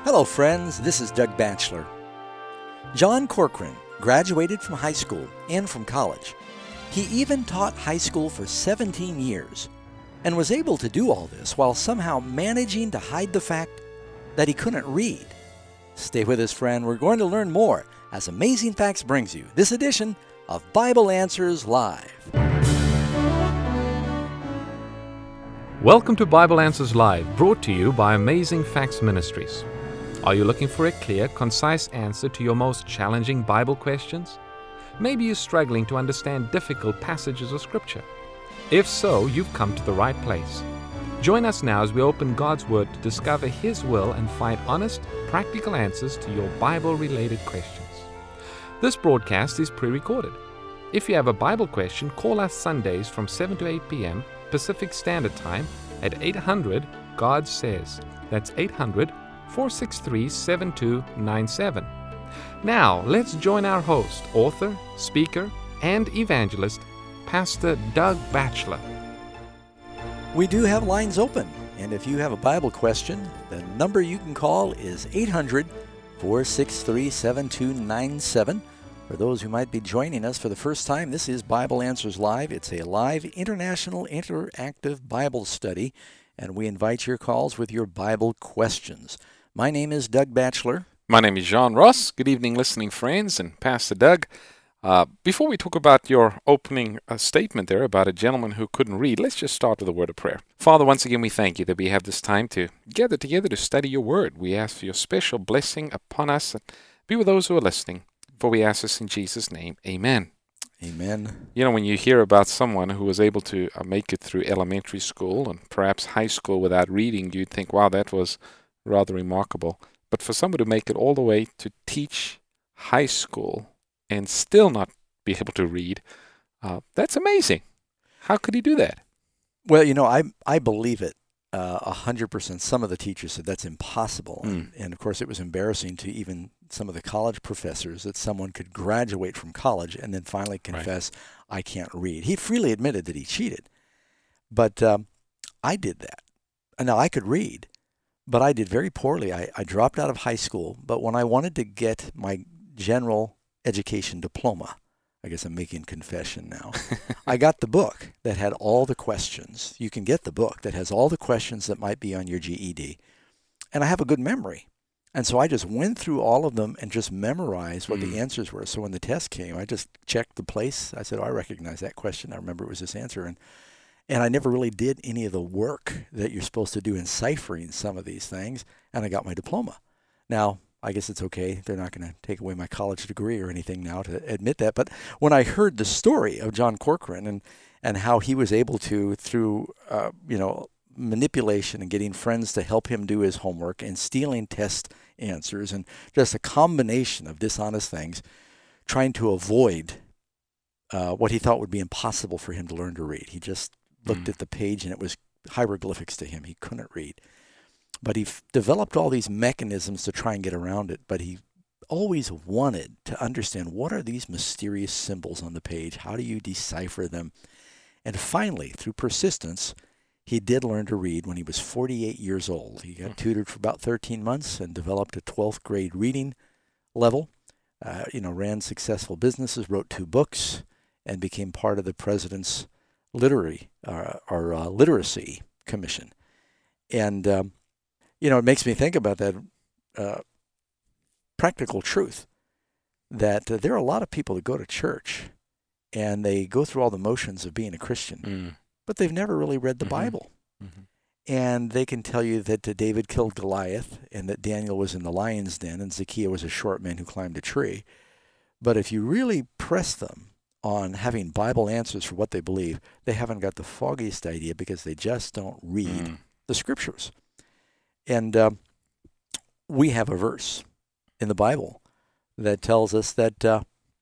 Hello, friends. This is Doug Batchelor. John Corcoran graduated from high school and from college. He even taught high school for 17 years and was able to do all this while somehow managing to hide the fact that he couldn't read. Stay with us, friend. We're going to learn more as Amazing Facts brings you this edition of Bible Answers Live. Welcome to Bible Answers Live, brought to you by Amazing Facts Ministries. Are you looking for a clear, concise answer to your most challenging Bible questions? Maybe you're struggling to understand difficult passages of Scripture. If so, you've come to the right place. Join us now as we open God's Word to discover His will and find honest, practical answers to your Bible-related questions. This broadcast is pre-recorded. If you have a Bible question, call us Sundays from 7 to 8 p.m. Pacific Standard Time at 800-GOD SAYS. That's 800-463-7297. Now, let's join our host, author, speaker, and evangelist, Pastor Doug Batchelor. We do have lines open, and if you have a Bible question, the number you can call is 800-463-7297. For those who might be joining us for the first time, this is Bible Answers Live. It's a live international interactive Bible study, and we invite your calls with your Bible questions. My name is Doug Batchelor. My name is John Ross. Good evening, listening friends, and Pastor Doug. Before we talk about your opening statement there about a gentleman who couldn't read, let's just start with a word of prayer. Father, once again, we thank you that we have this time to gather together to study your word. We ask for your special blessing upon us and be with those who are listening. For we ask this in Jesus' name. Amen. Amen. You know, when you hear about someone who was able to make it through elementary school and perhaps high school without reading, you'd think, wow, that was rather remarkable. But for someone to make it all the way to teach high school and still not be able to read, that's amazing. How could he do that? Well, you know, I believe it 100%. Some of the teachers said that's impossible. And of course, it was embarrassing to even some of the college professors that someone could graduate from college and then finally confess, I can't read. He freely admitted that he cheated. But I did that. Now, I could read, but I did very poorly. I dropped out of high school. But when I wanted to get my general education diploma, I guess I'm making confession now, I got the book that had all the questions. You can get the book that has all the questions that might be on your GED. And I have a good memory. And so I just went through all of them and just memorized what the answers were. So when the test came, I just checked the place. I said, I recognize that question. I remember it was this answer. And I never really did any of the work that you're supposed to do in ciphering some of these things. And I got my diploma. Now, I guess it's okay. They're not going to take away my college degree or anything now to admit that. But when I heard the story of John Corcoran and how he was able to, through manipulation and getting friends to help him do his homework and stealing test answers and just a combination of dishonest things, trying to avoid what he thought would be impossible for him to learn to read. He just looked at the page and it was hieroglyphics to him. He couldn't read. But he developed all these mechanisms to try and get around it, but he always wanted to understand what are these mysterious symbols on the page? How do you decipher them? And finally, through persistence, he did learn to read when he was 48 years old. He got tutored for about 13 months and developed a 12th grade reading level, ran successful businesses, wrote 2 books, and became part of the president's literacy commission. And, it makes me think about that practical truth that there are a lot of people that go to church and they go through all the motions of being a Christian, but they've never really read the Bible. And they can tell you that David killed Goliath and that Daniel was in the lion's den and Zacchaeus was a short man who climbed a tree. But if you really press them on having Bible answers for what they believe, they haven't got the foggiest idea because they just don't read the Scriptures. And we have a verse in the Bible that tells us that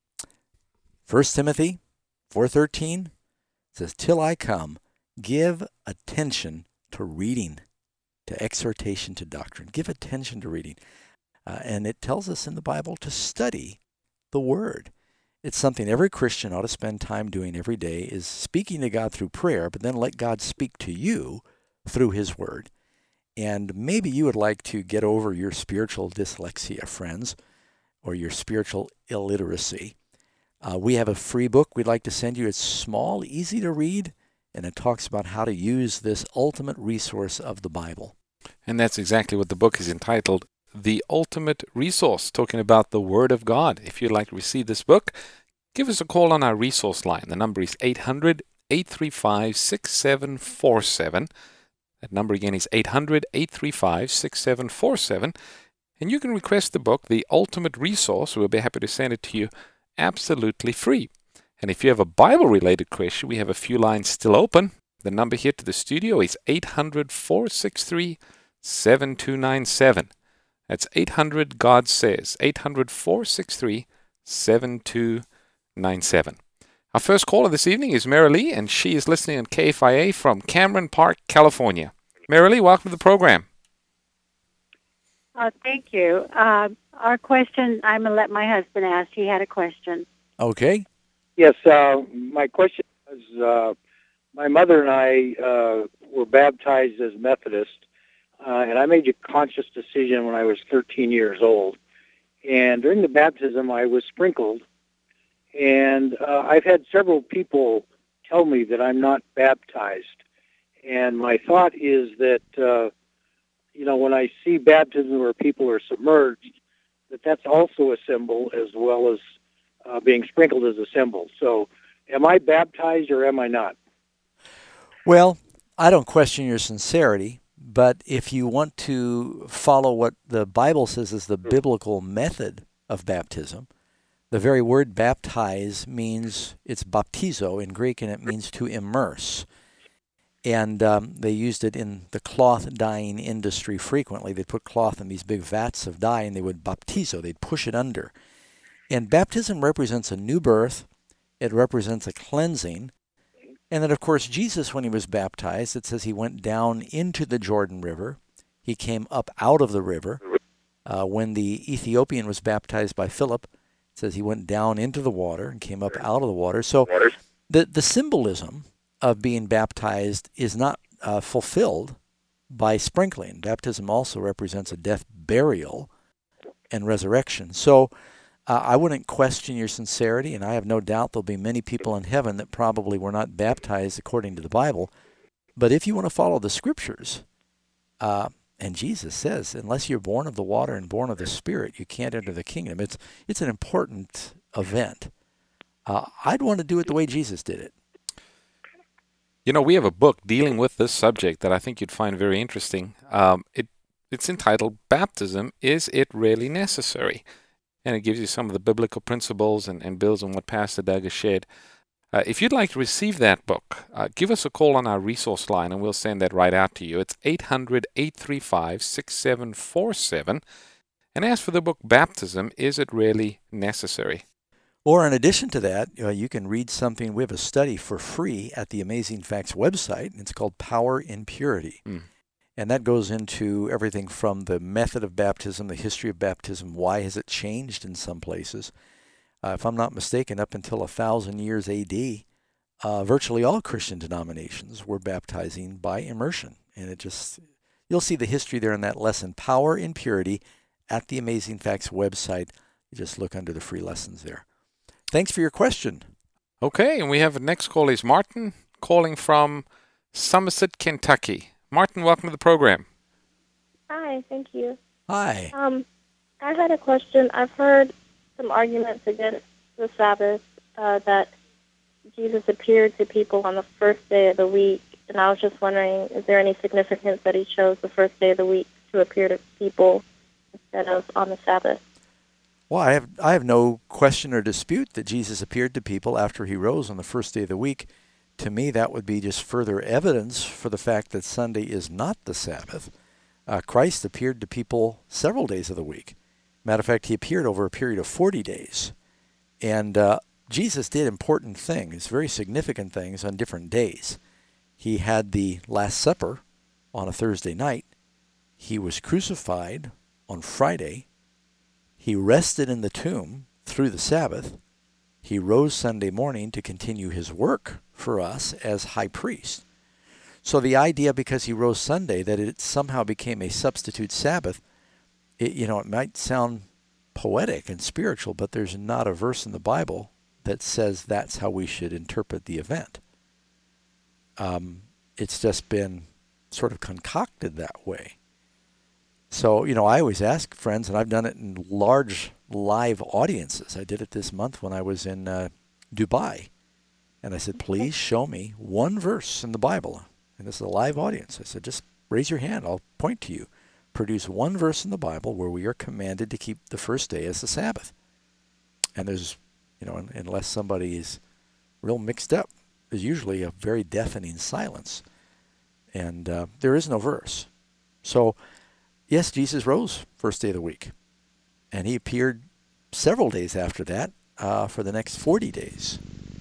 1 Timothy 4:13 says, "Till I come, give attention to reading, to exhortation, to doctrine." Give attention to reading. And it tells us in the Bible to study the Word. It's something every Christian ought to spend time doing every day, is speaking to God through prayer, but then let God speak to you through His Word. And maybe you would like to get over your spiritual dyslexia, friends, or your spiritual illiteracy. We have a free book we'd like to send you. It's small, easy to read, and it talks about how to use this ultimate resource of the Bible. And that's exactly what the book is entitled, The Ultimate Resource, talking about the Word of God. If you'd like to receive this book, give us a call on our resource line. The number is 800-835-6747. That number again is 800-835-6747. And you can request the book, The Ultimate Resource. We'll be happy to send it to you absolutely free. And if you have a Bible-related question, we have a few lines still open. The number here to the studio is 800-463-7297. That's 800-GOD-SAYS, 800-463-7297. Our first caller this evening is Marilee, and she is listening on KFIA from Cameron Park, California. Marilee, welcome to the program. Thank you. Our question, I'm going to let my husband ask. He had a question. Okay. Yes, my question is, my mother and I were baptized as Methodist, and I made a conscious decision when I was 13 years old. And during the baptism, I was sprinkled, and I've had several people tell me that I'm not baptized. And my thought is that, when I see baptism where people are submerged, that's also a symbol as well as being sprinkled as a symbol. So am I baptized or am I not? Well, I don't question your sincerity, but if you want to follow what the Bible says is the biblical method of baptism, the very word baptize means, it's baptizo in Greek, and it means to immerse. And they used it in the cloth dyeing industry frequently. They'd put cloth in these big vats of dye, and they would baptizo. They'd push it under. And baptism represents a new birth. It represents a cleansing. And then, of course, Jesus, when he was baptized, it says he went down into the Jordan River. He came up out of the river. When the Ethiopian was baptized by Philip, it says he went down into the water and came up out of the water. So the symbolism of being baptized is not fulfilled by sprinkling. Baptism also represents a death, burial, and resurrection. So I wouldn't question your sincerity, and I have no doubt there'll be many people in heaven that probably were not baptized according to the Bible. But if you want to follow the Scriptures, and Jesus says, unless you're born of the water and born of the Spirit, you can't enter the kingdom. It's an important event. I'd want to do it the way Jesus did it. We have a book dealing with this subject that I think you'd find very interesting. It's entitled, Baptism, Is It Really Necessary? And it gives you some of the biblical principles and builds on what Pastor Doug has shared. If you'd like to receive that book, give us a call on our resource line, and we'll send that right out to you. It's 800-835-6747. And ask for the book, Baptism, Is It Really Necessary? Or in addition to that, you can read something. We have a study for free at the Amazing Facts website, and it's called Power in Purity. And that goes into everything from the method of baptism, the history of baptism, why has it changed in some places. If I'm not mistaken, up until 1,000 years A.D., virtually all Christian denominations were baptizing by immersion. And you'll see the history there in that lesson, Power in Purity, at the Amazing Facts website. You just look under the free lessons there. Thanks for your question. Okay, and we have the next call is Martin, calling from Somerset, Kentucky. Martin, welcome to the program. Hi, thank you. Hi. I had a question. I've heard some arguments against the Sabbath, that Jesus appeared to people on the first day of the week, and I was just wondering, is there any significance that he chose the first day of the week to appear to people instead of on the Sabbath? Well, I have no question or dispute that Jesus appeared to people after he rose on the first day of the week. To me, that would be just further evidence for the fact that Sunday is not the Sabbath. Christ appeared to people several days of the week. Matter of fact, he appeared over a period of 40 days. And Jesus did important things, very significant things, on different days. He had the Last Supper on a Thursday night. He was crucified on Friday. He rested in the tomb through the Sabbath. He rose Sunday morning to continue his work for us as high priest. So the idea, because he rose Sunday, that it somehow became a substitute Sabbath, it might sound poetic and spiritual, but there's not a verse in the Bible that says that's how we should interpret the event. It's just been sort of concocted that way. So, I always ask friends, and I've done it in large live audiences. I did it this month when I was in Dubai. And I said, please show me one verse in the Bible. And this is a live audience. I said, just raise your hand. I'll point to you. Produce one verse in the Bible where we are commanded to keep the first day as the Sabbath. And there's, unless somebody is real mixed up, there's usually a very deafening silence. And there is no verse. So, yes, Jesus rose first day of the week. And he appeared several days after that for the next 40 days.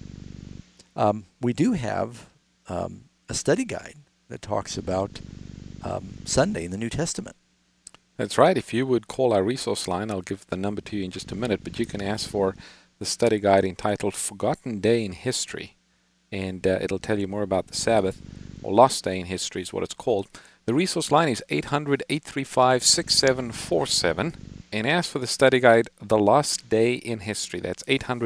We do have a study guide that talks about Sunday in the New Testament. That's right. If you would call our resource line, I'll give the number to you in just a minute, but you can ask for the study guide entitled Forgotten Day in History, and it'll tell you more about the Sabbath, or Lost Day in History is what it's called. The resource line is 800-835-6747, and ask for the study guide, The Lost Day in History. That's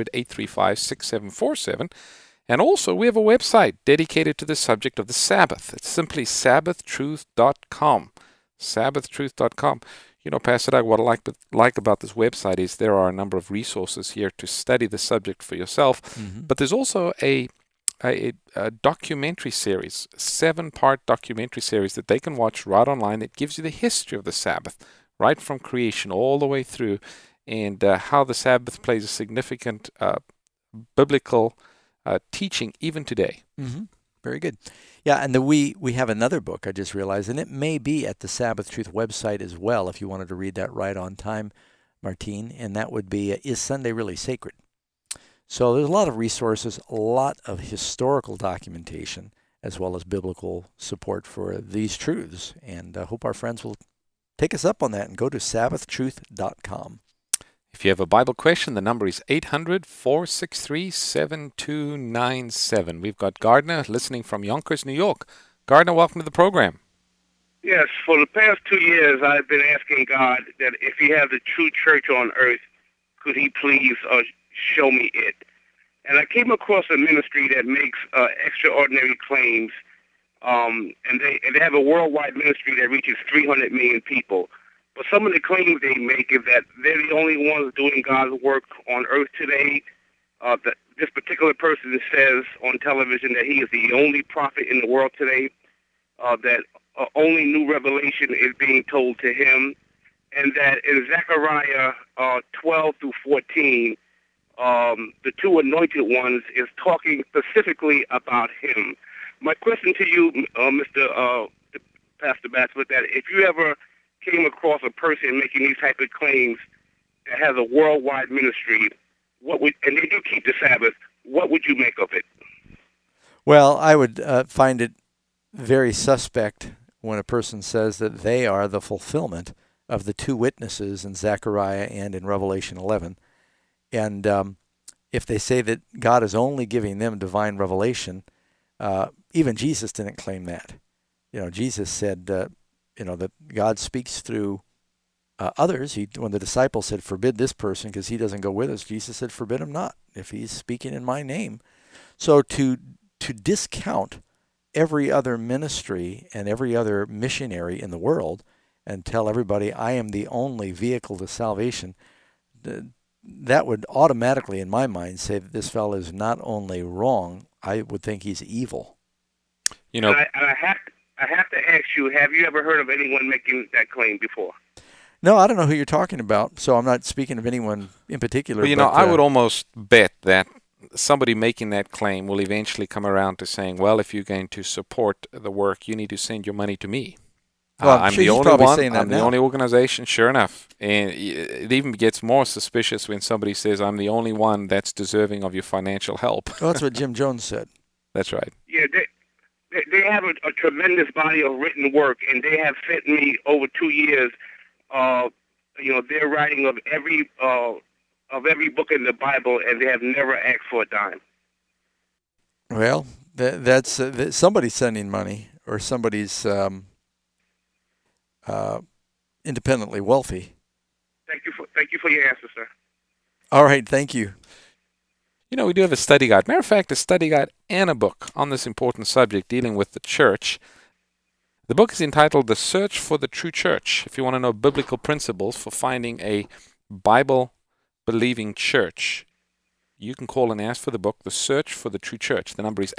800-835-6747. And also, we have a website dedicated to the subject of the Sabbath. It's simply sabbathtruth.com. sabbathtruth.com. Pastor Doug, what I like about this website is there are a number of resources here to study the subject for yourself. Mm-hmm. But there's also a documentary series, 7-part documentary series that they can watch right online that gives you the history of the Sabbath, right from creation all the way through, and how the Sabbath plays a significant biblical teaching even today. Mm-hmm. Very good. Yeah, and we have another book, I just realized, and it may be at the Sabbath Truth website as well, if you wanted to read that right on time, Martine, and that would be, Is Sunday Really Sacred? So there's a lot of resources, a lot of historical documentation, as well as biblical support for these truths, and I hope our friends will take us up on that and go to sabbathtruth.com. If you have a Bible question, the number is 800-463-7297. We've got Gardner listening from Yonkers, New York. Gardner, welcome to the program. Yes, for the past 2 years, I've been asking God that if he has a true church on earth, could he please show me it? And I came across a ministry that makes extraordinary claims, and they have a worldwide ministry that reaches 300 million people. But some of the claims they make is that they're the only ones doing God's work on earth today. That this particular person says on television that he is the only prophet in the world today, that only new revelation is being told to him, and that in Zechariah 12 through 14, the two anointed ones is talking specifically about him. My question to you, Mr. Pastor Batts, was that if you ever came across a person making these type of claims that has a worldwide ministry, and they do keep the Sabbath, what would you make of it? Well, I would find it very suspect when a person says that they are the fulfillment of the two witnesses in Zechariah and in Revelation 11. And if they say that God is only giving them divine revelation, even Jesus didn't claim that. Jesus said, that God speaks through others. When the disciples said, forbid this person because he doesn't go with us, Jesus said, forbid him not if he's speaking in my name. So to discount every other ministry and every other missionary in the world and tell everybody I am the only vehicle to salvation, that would automatically, in my mind, say that this fellow is not only wrong, I would think he's evil. I have to ask you, have you ever heard of anyone making that claim before? No, I don't know who you're talking about, so I'm not speaking of anyone in particular. Well, I would almost bet that somebody making that claim will eventually come around to saying, well, if you're going to support the work, you need to send your money to me. Well, I'm sure the only one. I'm the only organization. Sure enough. And it even gets more suspicious when somebody says, I'm the only one that's deserving of your financial help. Well, that's what Jim Jones said. That's right. Yeah, they have a tremendous body of written work, and they have sent me over 2 years, their writing of every book in the Bible, and they have never asked for a dime. Well, that's somebody's sending money, or somebody's independently wealthy. Thank you for your answer, sir. All right, thank you. You know, we do have a study guide. Matter of fact, a study guide and a book on this important subject dealing with the church. The book is entitled The Search for the True Church. If you want to know biblical principles for finding a Bible-believing church, you can call and ask for the book, The Search for the True Church. The number is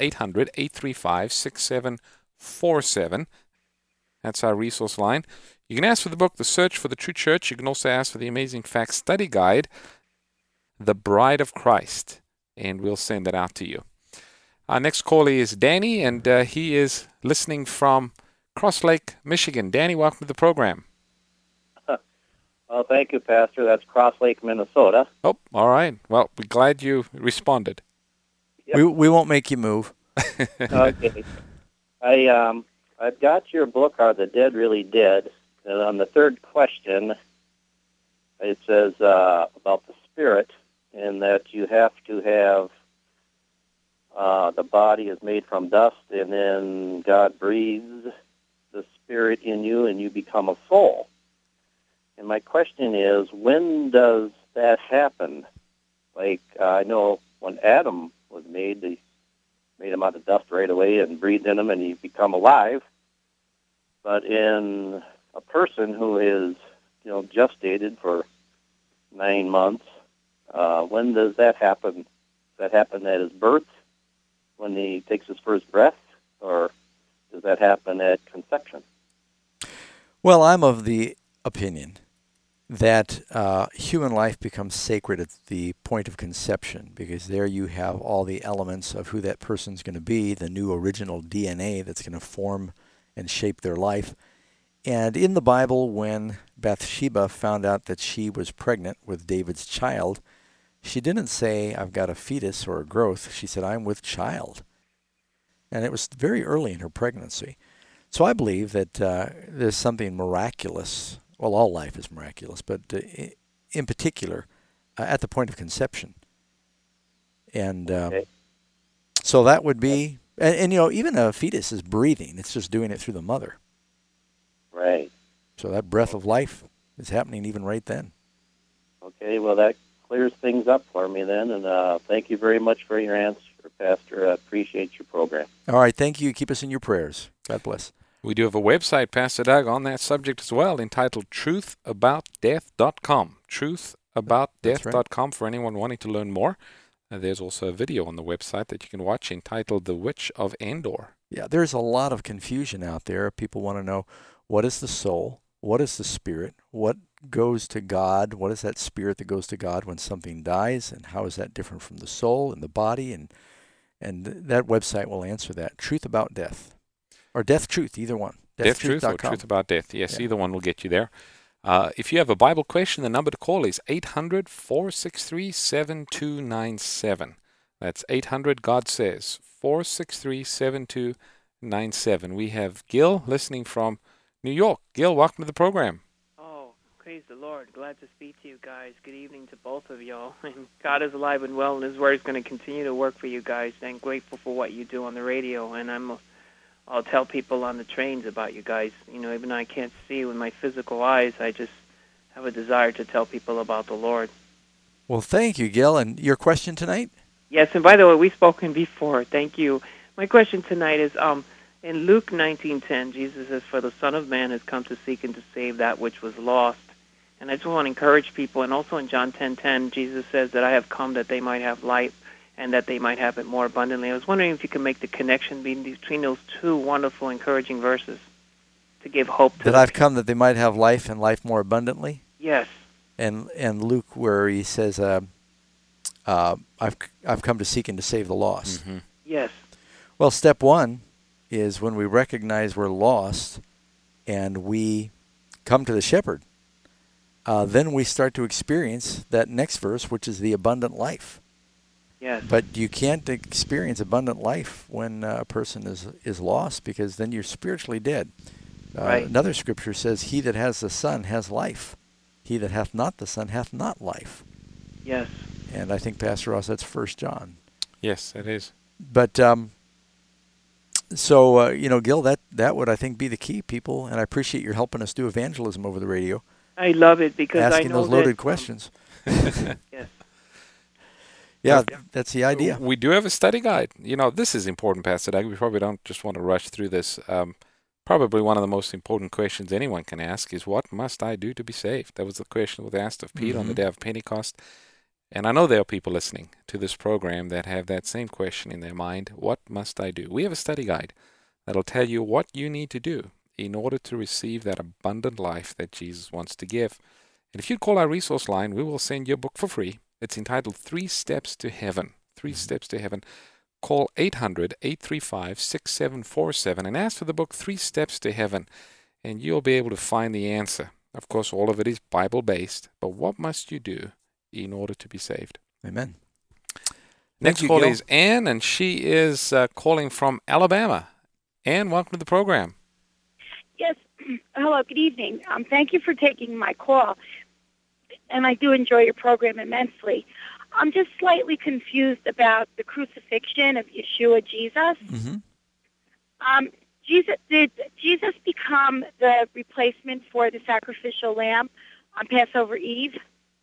800-835-6747. That's our resource line. You can ask for the book, The Search for the True Church. You can also ask for the Amazing Facts study guide, The Bride of Christ, and we'll send that out to you. Our next caller is Danny, and he is listening from Cross Lake, Michigan. Danny, welcome to the program. Well, thank you, Pastor. That's Cross Lake, Minnesota. Oh, all right. Well, we're glad you responded. Yep. We won't make you move. Okay. I've got your book, Are the Dead Really Dead? And on the third question, it says about the spirit, and that you have to have the body is made from dust, and then God breathes the spirit in you, and you become a soul. And my question is, when does that happen? Like, I know when Adam was made, they made him out of dust right away and breathed in him, and he become alive. But in a person who is, gestated for 9 months, when does that happen? Does that happen at his birth, when he takes his first breath, or does that happen at conception? Well, I'm of the opinion that human life becomes sacred at the point of conception, because there you have all the elements of who that person's going to be, the new original DNA that's going to form and shape their life. And in the Bible, when Bathsheba found out that she was pregnant with David's child, she didn't say, I've got a fetus or a growth. She said, I'm with child. And it was very early in her pregnancy. So I believe that there's something miraculous. Well, all life is miraculous, but in particular, at the point of conception. And Okay. so that would be, and even a fetus is breathing. It's just doing it through the mother. Right. So that breath of life is happening even right then. Okay, well, that clears things up for me then, and thank you very much for your answer, Pastor. I appreciate your program. All right, thank you. Keep us in your prayers. God bless. We do have a website, Pastor Doug, on that subject as well, entitled truthaboutdeath.com. Truthaboutdeath.com for anyone wanting to learn more. There's also a video on the website that you can watch entitled The Witch of Endor. Yeah, there's a lot of confusion out there. People want to know, what is the soul? What is the spirit? What goes to God? What is that spirit that goes to God when something dies? And how is that different from the soul and the body? And that website will answer that. Truth About Death. Or Death Truth, either one. Death Truth or Truth About Death. Yes, Yeah. either one will get you there. If you have a Bible question, the number to call is 800-463-7297. That's 800, God says, 463-7297. We have Gil listening from New York. Gil, welcome to the program. Oh, praise the Lord. Glad to speak to you guys. Good evening to both of y'all. And God is alive and well, and His Word is going to continue to work for you guys. And grateful for what you do on the radio. And I'll tell people on the trains about you guys. Even though I can't see with my physical eyes, I just have a desire to tell people about the Lord. Well, thank you, Gil. And your question tonight? Yes, and by the way, we've spoken before. Thank you. My question tonight is, in Luke 19:10, Jesus says, "For the Son of Man has come to seek and to save that which was lost." And I just want to encourage people. And also in John 10:10, Jesus says that I have come that they might have life and that they might have it more abundantly. I was wondering if you could make the connection between those two wonderful, encouraging verses to give hope to That I've come that they might have life and life more abundantly? Yes. And Luke, where he says, I've come to seek and to save the lost. Mm-hmm. Yes. Well, step one is when we recognize we're lost and we come to the shepherd, then we start to experience that next verse, which is the abundant life. Yes. But you can't experience abundant life when a person is lost, because then you're spiritually dead. Right. Another scripture says, he that has the Son has life. He that hath not the Son hath not life. Yes. And I think, Pastor Ross, that's 1 John. Yes, it is. But So, Gil, that would, I think, be the key, people. And I appreciate your helping us do evangelism over the radio. I love it because asking I know those loaded that, questions. Yes. Yeah, that's the idea. We do have a study guide. This is important, Pastor Doug. We probably don't just want to rush through this. Probably one of the most important questions anyone can ask is, what must I do to be saved? That was the question that was asked of Peter on the day of Pentecost. And I know there are people listening to this program that have that same question in their mind. What must I do? We have a study guide that'll tell you what you need to do in order to receive that abundant life that Jesus wants to give. And if you call our resource line, we will send you a book for free. It's entitled 3 Steps to Heaven. 3 Steps to Heaven. Call 800-835-6747 and ask for the book 3 Steps to Heaven, and you'll be able to find the answer. Of course, all of it is Bible-based, but what must you do in order to be saved? Amen. Next call is Ann, and she is calling from Alabama. Ann, welcome to the program. Yes. Hello, good evening. Thank you for taking my call, and I do enjoy your program immensely. I'm just slightly confused about the crucifixion of Yeshua Jesus. Did Jesus become the replacement for the sacrificial lamb on Passover Eve?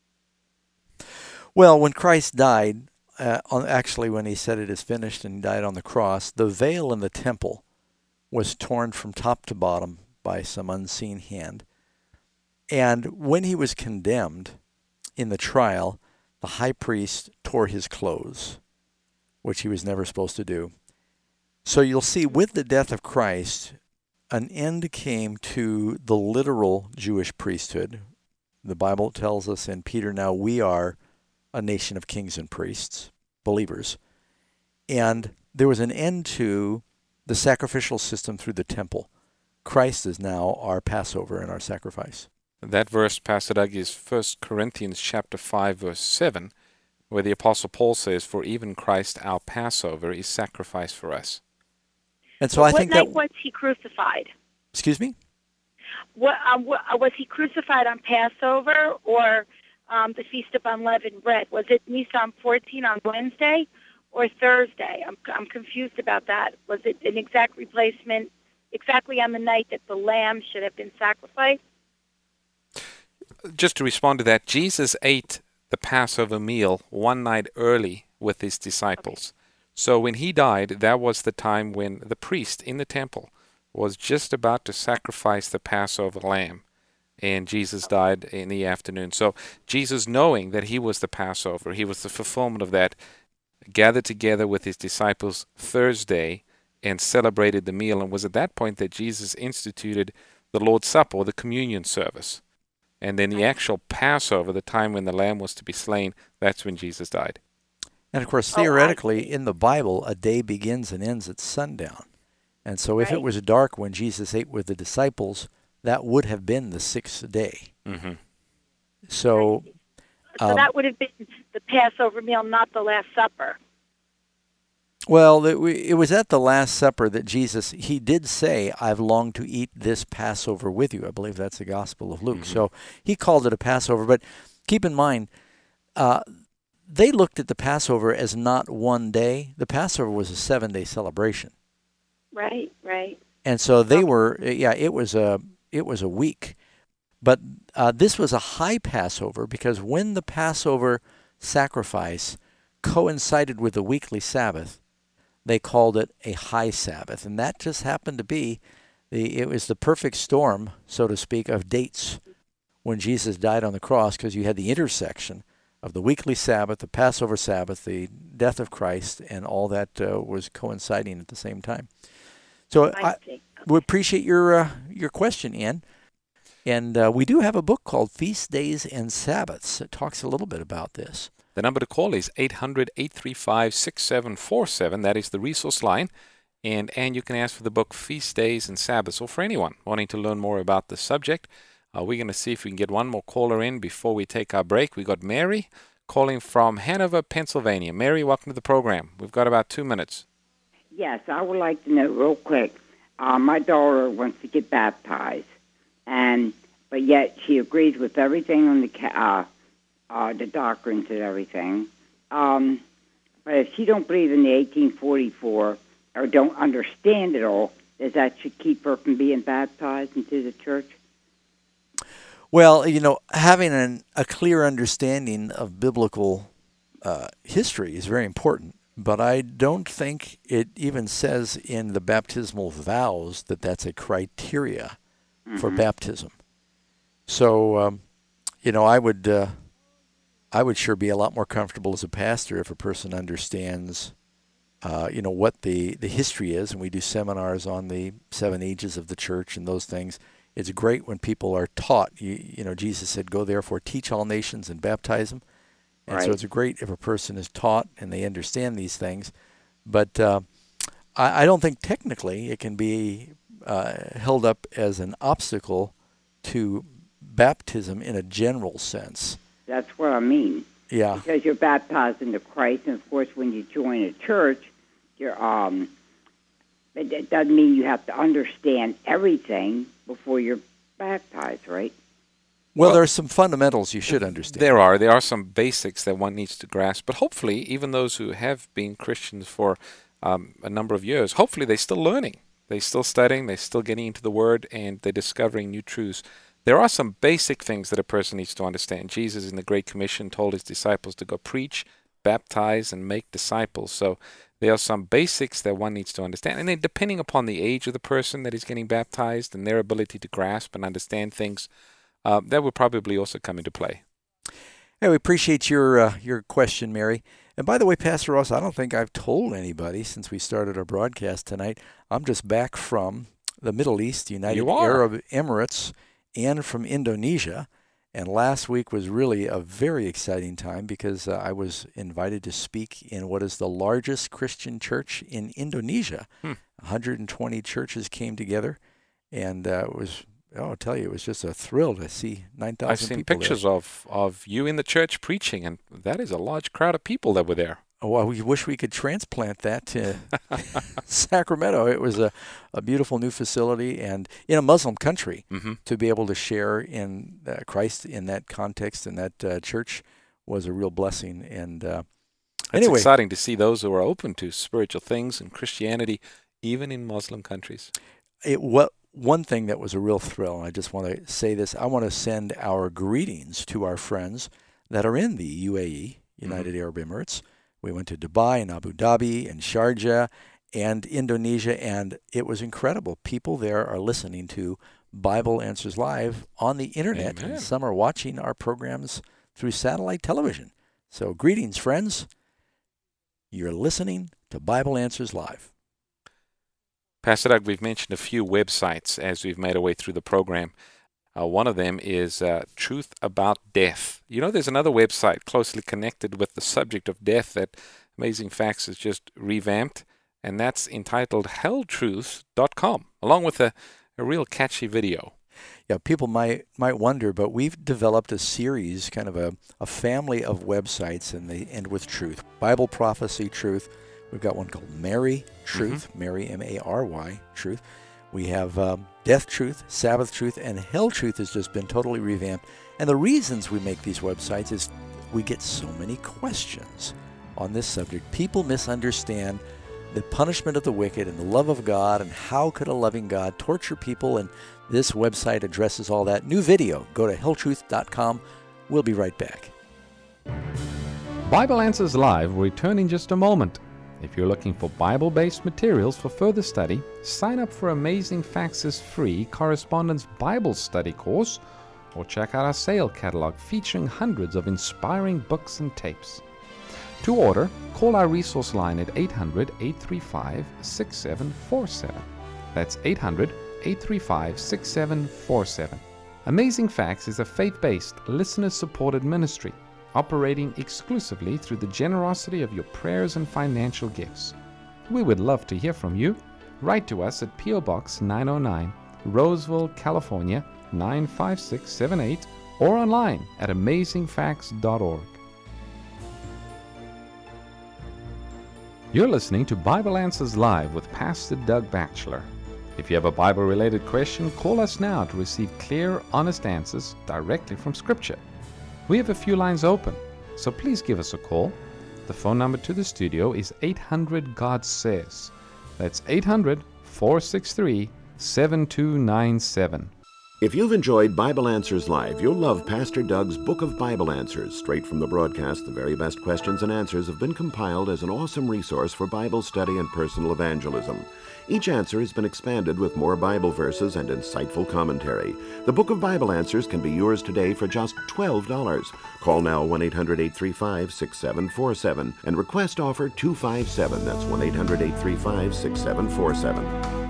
Well, when Christ died, actually when he said it is finished and he died on the cross, the veil in the temple was torn from top to bottom by some unseen hand. And when he was condemned in the trial, the high priest tore his clothes, which he was never supposed to do. So you'll see with the death of Christ, an end came to the literal Jewish priesthood. The Bible tells us in Peter, now we are a nation of kings and priests, believers. And there was an end to the sacrificial system through the temple. Christ is now our Passover and our sacrifice. That verse, Pastor Doug, is 1 Corinthians chapter 5, verse 7, where the Apostle Paul says, for even Christ our Passover is sacrificed for us. And so I think that... What night was he crucified? Excuse me? Was he crucified on Passover or the Feast of Unleavened Bread? Was it Nisan 14 on Wednesday or Thursday? I'm confused about that. Was it an exact replacement exactly on the night that the lamb should have been sacrificed? Just to respond to that, Jesus ate the Passover meal one night early with his disciples. Okay. So when he died, that was the time when the priest in the temple was just about to sacrifice the Passover lamb, and Jesus died in the afternoon. So Jesus, knowing that he was the Passover, he was the fulfillment of that, gathered together with his disciples Thursday and celebrated the meal, and was at that point that Jesus instituted the Lord's Supper, or the communion service. And then the actual Passover, the time when the lamb was to be slain, that's when Jesus died. And of course, theoretically, in the Bible, a day begins and ends at sundown. And so if it was dark when Jesus ate with the disciples, that would have been the 6th day. Mm-hmm. So that would have been the Passover meal, not the Last Supper. Well, it was at the Last Supper that Jesus, he did say, I've longed to eat this Passover with you. I believe that's the Gospel of Luke. Mm-hmm. So he called it a Passover. But keep in mind, they looked at the Passover as not one day. The Passover was a 7-day celebration. Right. And so they were, it was a week. But this was a high Passover because when the Passover sacrifice coincided with the weekly Sabbath, they called it a high Sabbath. And that just happened to be, it was the perfect storm, so to speak, of dates when Jesus died on the cross, because you had the intersection of the weekly Sabbath, the Passover Sabbath, the death of Christ, and all that was coinciding at the same time. So we appreciate your question, Ann. And we do have a book called Feast Days and Sabbaths. It talks a little bit about this. The number to call is 800-835-6747. That is the resource line. And you can ask for the book Feast Days and Sabbaths, or for anyone wanting to learn more about the subject. We're going to see if we can get one more caller in before we take our break. We got Mary calling from Hanover, Pennsylvania. Mary, welcome to the program. We've got about 2 minutes. Yes, I would like to know real quick. My daughter wants to get baptized, but yet she agrees with everything on the doctrines and everything. But if she don't believe in the 1844 or don't understand it all, does that should keep her from being baptized into the church? Well, having a clear understanding of biblical history is very important, but I don't think it even says in the baptismal vows that that's a criteria for baptism. So, I would sure be a lot more comfortable as a pastor if a person understands, what the history is, and we do seminars on the 7 ages of the church and those things. It's great when people are taught. Jesus said, "Go therefore, teach all nations and baptize them." And so it's great if a person is taught and they understand these things. But I don't think technically it can be held up as an obstacle to baptism in a general sense. That's what I mean. Yeah. Because you're baptized into Christ, and of course, when you join a church, you're it doesn't mean you have to understand everything before you're baptized, right? Well, there are some fundamentals you should understand. There are some basics that one needs to grasp. But hopefully, even those who have been Christians for a number of years, hopefully they're still learning. They're still studying. They're still getting into the Word, and they're discovering new truths. There are some basic things that a person needs to understand. Jesus in the Great Commission told his disciples to go preach, baptize, and make disciples. So there are some basics that one needs to understand. And then depending upon the age of the person that is getting baptized and their ability to grasp and understand things, that will probably also come into play. Hey, we appreciate your question, Mary. And by the way, Pastor Ross, I don't think I've told anybody since we started our broadcast tonight. I'm just back from the Middle East, United Arab Emirates, and from Indonesia. And last week was really a very exciting time because I was invited to speak in what is the largest Christian church in Indonesia. 120 churches came together, and it was... I'll tell you, it was just a thrill to see 9,000 people. I've seen pictures of you in the church preaching, and that is a large crowd of people that were there. Oh, well, we wish we could transplant that to Sacramento. It was a beautiful new facility, and in a Muslim country, to be able to share in Christ in that context and that church was a real blessing. And it's exciting to see those who are open to spiritual things and Christianity, even in Muslim countries. One thing that was a real thrill, and I just want to say this, I want to send our greetings to our friends that are in the UAE, United Arab Emirates. We went to Dubai and Abu Dhabi and Sharjah and Indonesia, and it was incredible. People there are listening to Bible Answers Live on the internet, and some are watching our programs through satellite television. So greetings, friends. You're listening to Bible Answers Live. Pastor Doug, we've mentioned a few websites as we've made our way through the program. One of them is Truth About Death. There's another website closely connected with the subject of death that Amazing Facts has just revamped, and that's entitled helltruth.com, along with a real catchy video. Yeah, people might wonder, but we've developed a series, kind of a family of websites, and they end with truth. Bible Prophecy Truth. We've got one called Mary Truth, Mary, M-A-R-Y, Truth. We have Death Truth, Sabbath Truth, and Hell Truth has just been totally revamped. And the reasons we make these websites is we get so many questions on this subject. People misunderstand the punishment of the wicked and the love of God, and how could a loving God torture people, and this website addresses all that. New video, go to helltruth.com. We'll be right back. Bible Answers Live will return in just a moment. If you're looking for Bible-based materials for further study, sign up for Amazing Facts' free Correspondence Bible Study course, or check out our sale catalog featuring hundreds of inspiring books and tapes. To order, call our resource line at 800-835-6747. That's 800-835-6747. Amazing Facts is a faith-based, listener-supported ministry operating exclusively through the generosity of your prayers and financial gifts. We would love to hear from you. Write to us at P.O. Box 909, Roseville, California 95678, or online at amazingfacts.org. You're listening to Bible Answers Live with Pastor Doug Batchelor. If you have a Bible-related question, call us now to receive clear, honest answers directly from Scripture. We have a few lines open, so please give us a call. The phone number to the studio is 800-GOD-SAYS. That's 800-463-7297. If you've enjoyed Bible Answers Live, you'll love Pastor Doug's Book of Bible Answers. Straight from the broadcast, the very best questions and answers have been compiled as an awesome resource for Bible study and personal evangelism. Each answer has been expanded with more Bible verses and insightful commentary. The Book of Bible Answers can be yours today for just $12. Call now 1-800-835-6747 and request offer 257. That's 1-800-835-6747.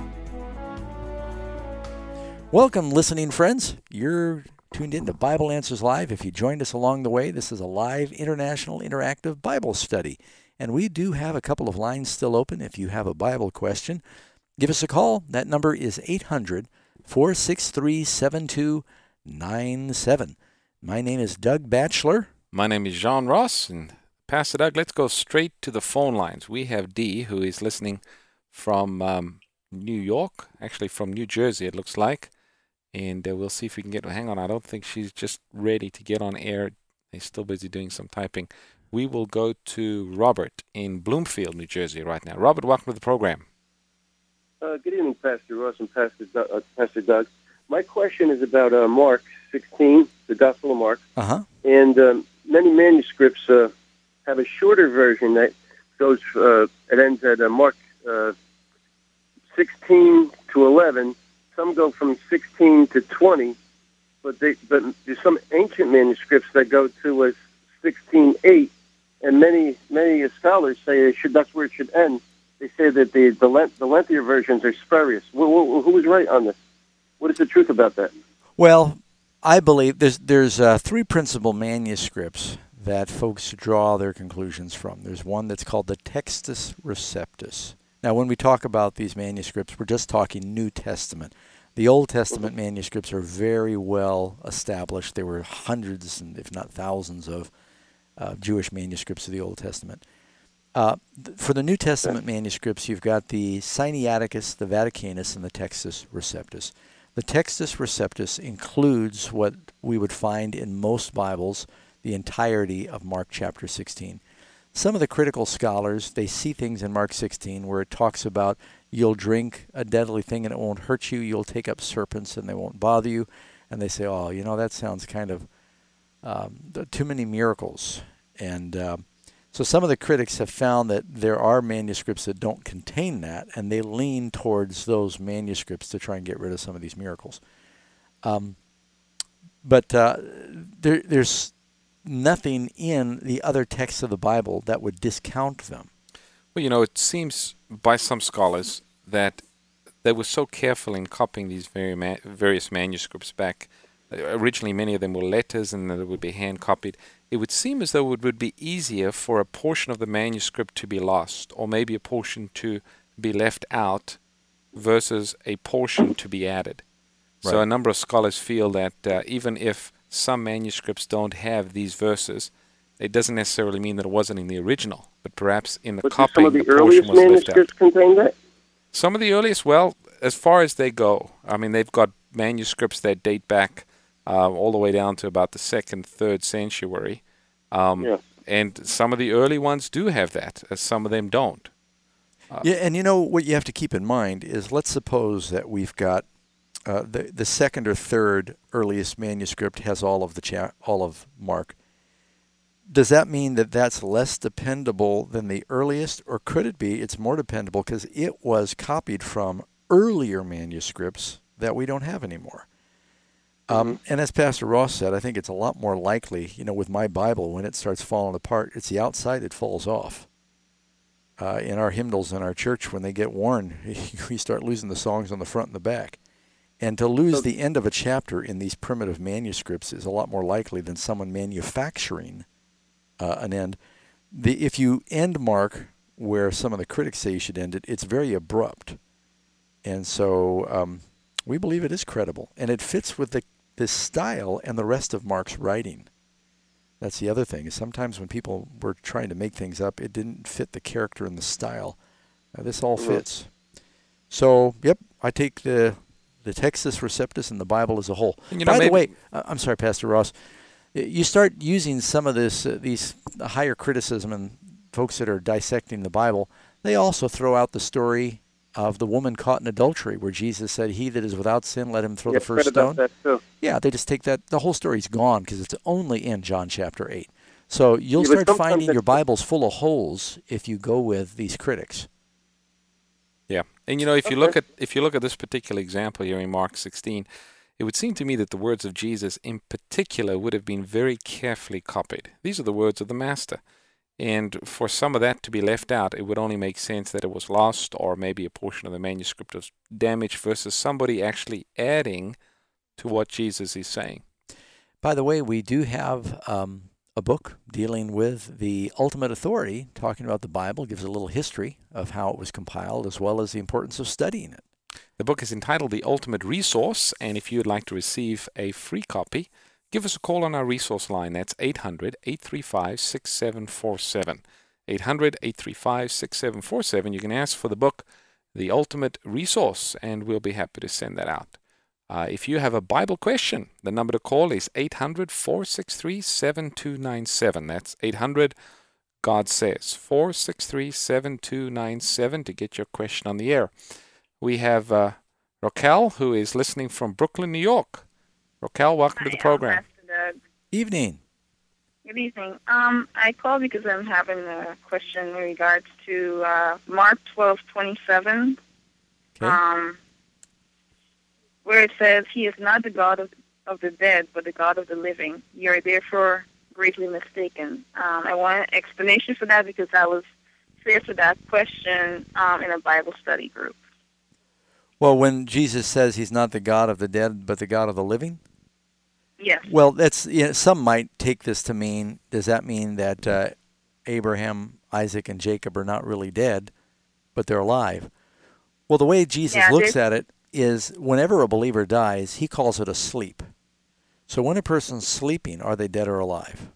Welcome, listening friends. You're tuned in to Bible Answers Live. If you joined us along the way, this is a live international interactive Bible study. And we do have a couple of lines still open. If you have a Bible question, give us a call. That number is 800-463-7297. My name is Doug Batchelor. My name is John Ross. And Pastor Doug, let's go straight to the phone lines. We have Dee, who is listening from New York, actually from New Jersey, it looks like. And we'll see if we can get... Hang on, I don't think she's just ready to get on air. They're still busy doing some typing. We will go to Robert in Bloomfield, New Jersey right now. Robert, welcome to the program. Good evening, Pastor Ross and Pastor Doug. My question is about Mark 16, the Gospel of Mark. Uh-huh. And many manuscripts have a shorter version that goes, it ends at Mark 16 to 11. Some go from 16 to 20, but there's some ancient manuscripts that go to 16:8, and many scholars say that's where it should end. They say that the lengthier versions are spurious. Who was right on this? What is the truth about that? Well, I believe there's three principal manuscripts that folks draw their conclusions from. There's one that's called the Textus Receptus. Now, when we talk about these manuscripts, we're just talking New Testament. The Old Testament manuscripts are very well established. There were hundreds, if not thousands, of Jewish manuscripts of the Old Testament. For the New Testament manuscripts, you've got the Sinaiticus, the Vaticanus, and the Textus Receptus. The Textus Receptus includes what we would find in most Bibles, the entirety of Mark chapter 16. Some of the critical scholars, they see things in Mark 16 where it talks about you'll drink a deadly thing and it won't hurt you, you'll take up serpents and they won't bother you, and they say, oh, that sounds kind of too many miracles. And so some of the critics have found that there are manuscripts that don't contain that, and they lean towards those manuscripts to try and get rid of some of these miracles. But there's nothing in the other texts of the Bible that would discount them. Well, it seems by some scholars that they were so careful in copying these various manuscripts back. Originally, many of them were letters and they would be hand-copied. It would seem as though it would be easier for a portion of the manuscript to be lost, or maybe a portion to be left out, versus a portion to be added. Right. So a number of scholars feel that even if some manuscripts don't have these verses, it doesn't necessarily mean that it wasn't in the original, but perhaps in the copying, the portion was left out. Contain that? Some of the earliest, well, as far as they go, I mean, they've got manuscripts that date back all the way down to about the 2nd, 3rd century. And some of the early ones do have that, as some of them don't. Yeah, and what you have to keep in mind is, let's suppose that we've got the 2nd or 3rd earliest manuscript has all of Mark. Does that mean that that's less dependable than the earliest, or could it be it's more dependable because it was copied from earlier manuscripts that we don't have anymore? And as Pastor Ross said, I think it's a lot more likely, with my Bible, when it starts falling apart, it's the outside that falls off. In our hymnals in our church, when they get worn, we start losing the songs on the front and the back. And to lose the end of a chapter in these primitive manuscripts is a lot more likely than someone manufacturing an end. If you end Mark where some of the critics say you should end it, it's very abrupt. And so we believe it is credible. And it fits with the style and the rest of Mark's writing. That's the other thing, is sometimes when people were trying to make things up, it didn't fit the character and the style. This all fits. So, yep, I take the Textus Receptus and the Bible as a whole. By the way, I'm sorry, Pastor Ross, you start using some of these higher criticism and folks that are dissecting the Bible, they also throw out the story of the woman caught in adultery, where Jesus said, "He that is without sin, let him throw Yeah, the first read about stone." that too. Yeah, they just take that. The whole story's gone because it's only in John chapter 8. So you'll Yeah, but start sometimes finding your it's- Bible's full of holes if you go with these critics. Yeah, and if you look at this particular example here in Mark 16, it would seem to me that the words of Jesus in particular would have been very carefully copied. These are the words of the Master. And for some of that to be left out, it would only make sense that it was lost, or maybe a portion of the manuscript was damaged, versus somebody actually adding to what Jesus is saying. By the way, we do have a book dealing with the ultimate authority, talking about the Bible, gives a little history of how it was compiled, as well as the importance of studying it. The book is entitled The Ultimate Resource, and if you would like to receive a free copy, give us a call on our resource line. That's 800-835-6747. 800-835-6747. You can ask for the book, The Ultimate Resource, and we'll be happy to send that out. If you have a Bible question, the number to call is 800-463-7297. That's 800-GOD SAYS, 463-7297 to get your question on the air. We have Raquel, who is listening from Brooklyn, New York. Raquel, welcome to the program. Pastor Doug. Evening. Good evening. I called because I'm having a question in regards to Mark 12:27, where it says, "He is not the God of the dead, but the God of the living. You are therefore greatly mistaken." I want an explanation for that because I was faced with that question in a Bible study group. Well, when Jesus says he's not the God of the dead, but the God of the living? Yes. Well, that's some might take this to mean, does that mean that Abraham, Isaac, and Jacob are not really dead, but they're alive? Well, the way Jesus looks at it is whenever a believer dies, he calls it a sleep. So when a person's sleeping, are they dead or alive?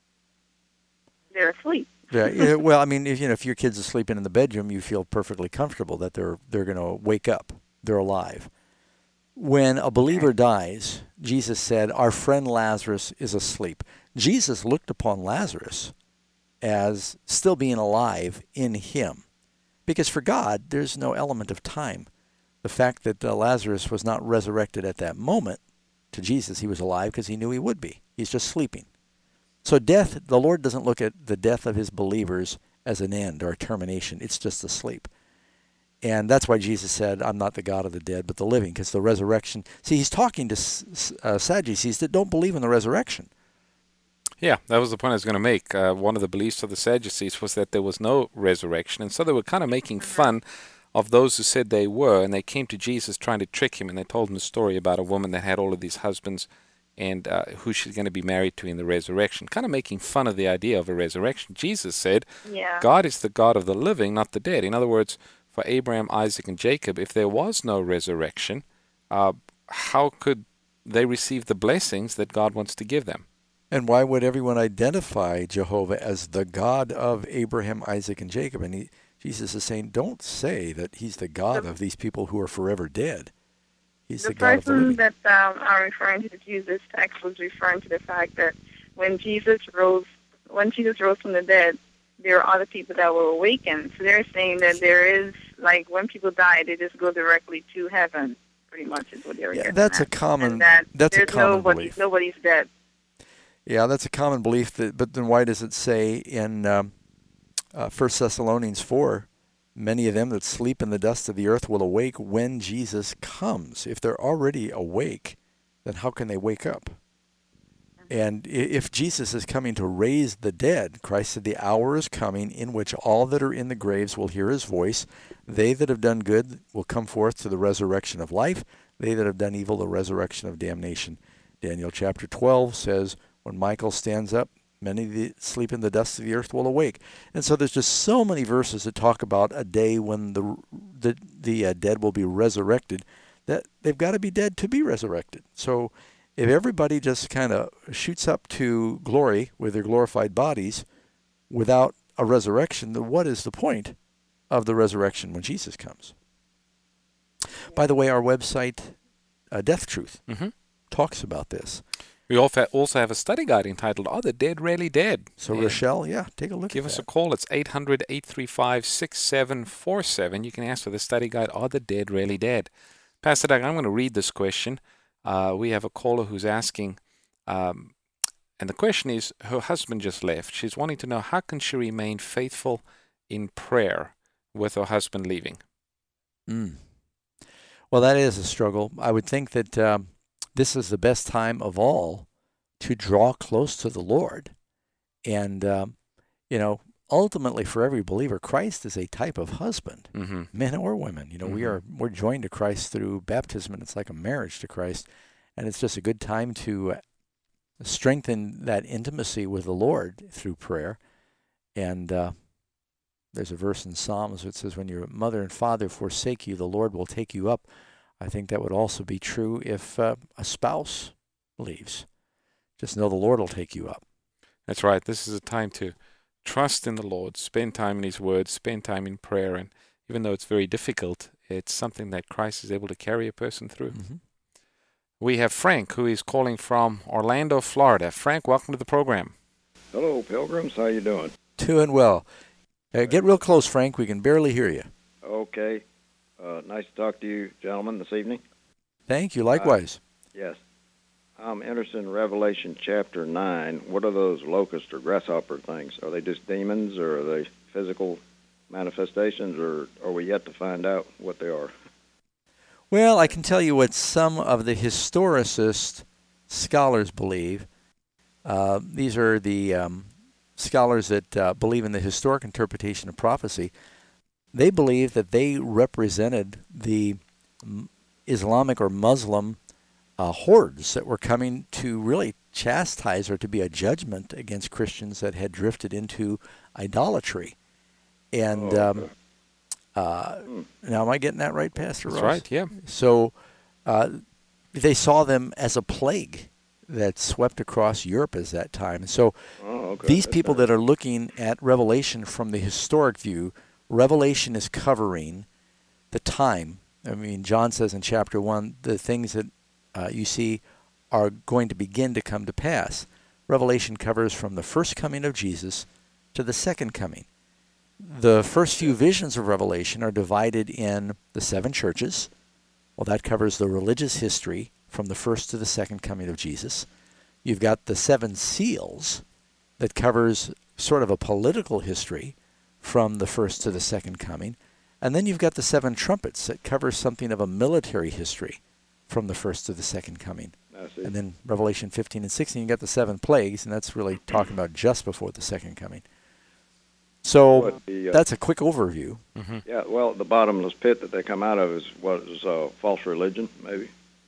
They're asleep. Yeah. Well, I mean, if your kid's sleeping in the bedroom, you feel perfectly comfortable that they're going to wake up. They're alive. When a believer dies, Jesus said, "Our friend Lazarus is asleep." Jesus looked upon Lazarus as still being alive in him. Because for God, there's no element of time. The fact that Lazarus was not resurrected at that moment, to Jesus, he was alive because he knew he would be. He's just sleeping. So death, the Lord doesn't look at the death of his believers as an end or a termination. It's just a sleep. And that's why Jesus said, "I'm not the God of the dead, but the living," because the resurrection. See, he's talking to Sadducees that don't believe in the resurrection. Yeah, that was the point I was going to make. One of the beliefs of the Sadducees was that there was no resurrection, and so they were kind of making fun of those who said they were, and they came to Jesus trying to trick him, and they told him a story about a woman that had all of these husbands and who she's going to be married to in the resurrection, kind of making fun of the idea of a resurrection. Jesus said, God is the God of the living, not the dead. In other words, for Abraham, Isaac, and Jacob, if there was no resurrection, how could they receive the blessings that God wants to give them? And why would everyone identify Jehovah as the God of Abraham, Isaac, and Jacob? And Jesus is saying, don't say that he's the God of these people who are forever dead. He's the God of the living. The person that I'm referring to that used this text was referring to the fact that when Jesus rose from the dead, there are other people that were awakened. So they're saying that there is, like, when people die, they just go directly to heaven, pretty much is what they're getting that's at. a common, that that's a common belief. Nobody's dead. Yeah, that's a common belief. But then why does it say in 1 Thessalonians 4, many of them that sleep in the dust of the earth will awake when Jesus comes? If they're already awake, then how can they wake up? And if Jesus is coming to raise the dead, Christ said, the hour is coming in which all that are in the graves will hear his voice. They that have done good will come forth to the resurrection of life. They that have done evil, the resurrection of damnation. Daniel chapter 12 says, when Michael stands up, many that sleep in the dust of the earth will awake. And so there's just so many verses that talk about a day when the dead will be resurrected, that they've got to be dead to be resurrected. So if everybody just kind of shoots up to glory with their glorified bodies without a resurrection, then what is the point of the resurrection when Jesus comes? By the way, our website, Death Truth, talks about this. We also have a study guide entitled, Are the Dead Really Dead? So, Rochelle, take a look Give at us that. a call. It's 800-835-6747. You can ask for the study guide, Are the Dead Really Dead? Pastor Doug, I'm going to read this question. We have a caller who's asking, and the question is, her husband just left. She's wanting to know, how can she remain faithful in prayer with her husband leaving? Well, that is a struggle. I would think that this is the best time of all to draw close to the Lord. And, ultimately for every believer, Christ is a type of husband, men or women. We're joined to Christ through baptism, and it's like a marriage to Christ. And it's just a good time to strengthen that intimacy with the Lord through prayer. And there's a verse in Psalms that says, when your mother and father forsake you, the Lord will take you up. I think that would also be true if a spouse leaves. Just know the Lord will take you up. That's right. This is a time to trust in the Lord, spend time in His Word, spend time in prayer. And even though it's very difficult, it's something that Christ is able to carry a person through. We have Frank, who is calling from Orlando, Florida. Frank, welcome to the program. Hello, Pilgrims. How you doing? Doing well. Get real close, Frank. We can barely hear you. Okay. Nice to talk to you, gentlemen, this evening. Thank you. Likewise. Yes. I'm interested in Revelation chapter 9. What are those locust or grasshopper things? Are they just demons, or are they physical manifestations, or are we yet to find out what they are? Well, I can tell you what some of the historicist scholars believe. These are the scholars that believe in the historic interpretation of prophecy. They believe that they represented the Islamic or Muslim hordes that were coming to really chastise or to be a judgment against Christians that had drifted into idolatry. And now, am I getting that right, Pastor Ross? That's right, yeah. So they saw them as a plague that swept across Europe at that time. And so these people that are looking at Revelation from the historic view, Revelation is covering the time. I mean, John says in chapter 1, the things that you see are going to begin to come to pass. Revelation covers from the first coming of Jesus to the second coming. The first few visions of Revelation are divided in the 7 churches. Well, that covers the religious history from the first to the second coming of Jesus. You've got the 7 seals that covers sort of a political history from the first to the second coming. And then you've got the 7 trumpets that covers something of a military history from the first to the second coming. And then Revelation 15 and 16, you got the 7 plagues, and that's really talking about just before the second coming. So that's a quick overview. Yeah, well, the bottomless pit that they come out of is false religion, maybe?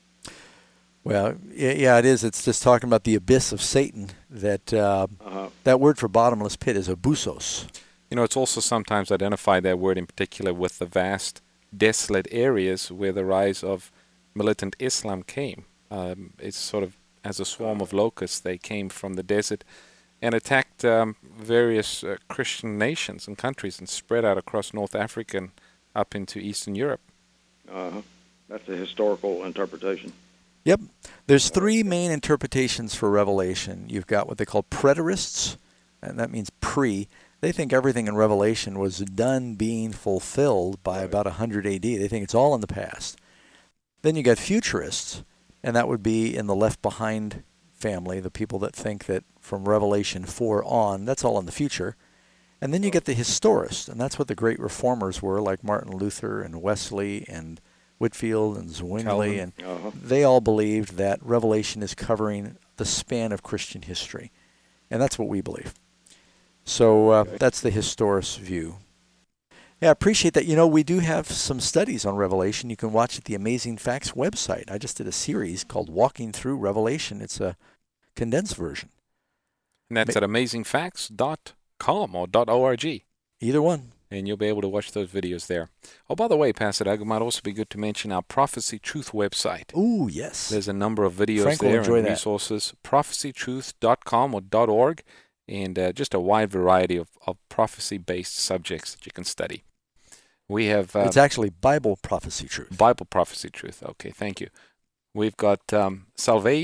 Well, yeah, it is. It's just talking about the abyss of Satan. That that word for bottomless pit is abusos. It's also sometimes identified, that word in particular, with the vast, desolate areas where the rise of militant Islam came. It's sort of as a swarm of locusts. They came from the desert and attacked various Christian nations and countries and spread out across North Africa and up into Eastern Europe. That's a historical interpretation. Yep. There's 3 main interpretations for Revelation. You've got what they call preterists, and that means pre. They think everything in Revelation was done being fulfilled by about 100 AD. They think it's all in the past. Then you got futurists, and that would be in the Left Behind family, the people that think that from Revelation 4 on, that's all in the future. And then you get the historists, and that's what the great reformers were, like Martin Luther and Wesley and Whitefield and Zwingli. And they all believed that Revelation is covering the span of Christian history. And that's what we believe. So that's the historist view. Yeah, I appreciate that. We do have some studies on Revelation. You can watch at the Amazing Facts website. I just did a series called Walking Through Revelation. It's a condensed version. And that's at amazingfacts.com or .org. Either one. And you'll be able to watch those videos there. Oh, by the way, Pastor Doug, it might also be good to mention our Prophecy Truth website. Ooh, yes. There's a number of videos Frank there will enjoy and that. resources. prophecytruth.com or .org. And just a wide variety of prophecy-based subjects that you can study. We have... it's actually Bible Prophecy Truth. Bible Prophecy Truth. Okay, thank you. We've got Salve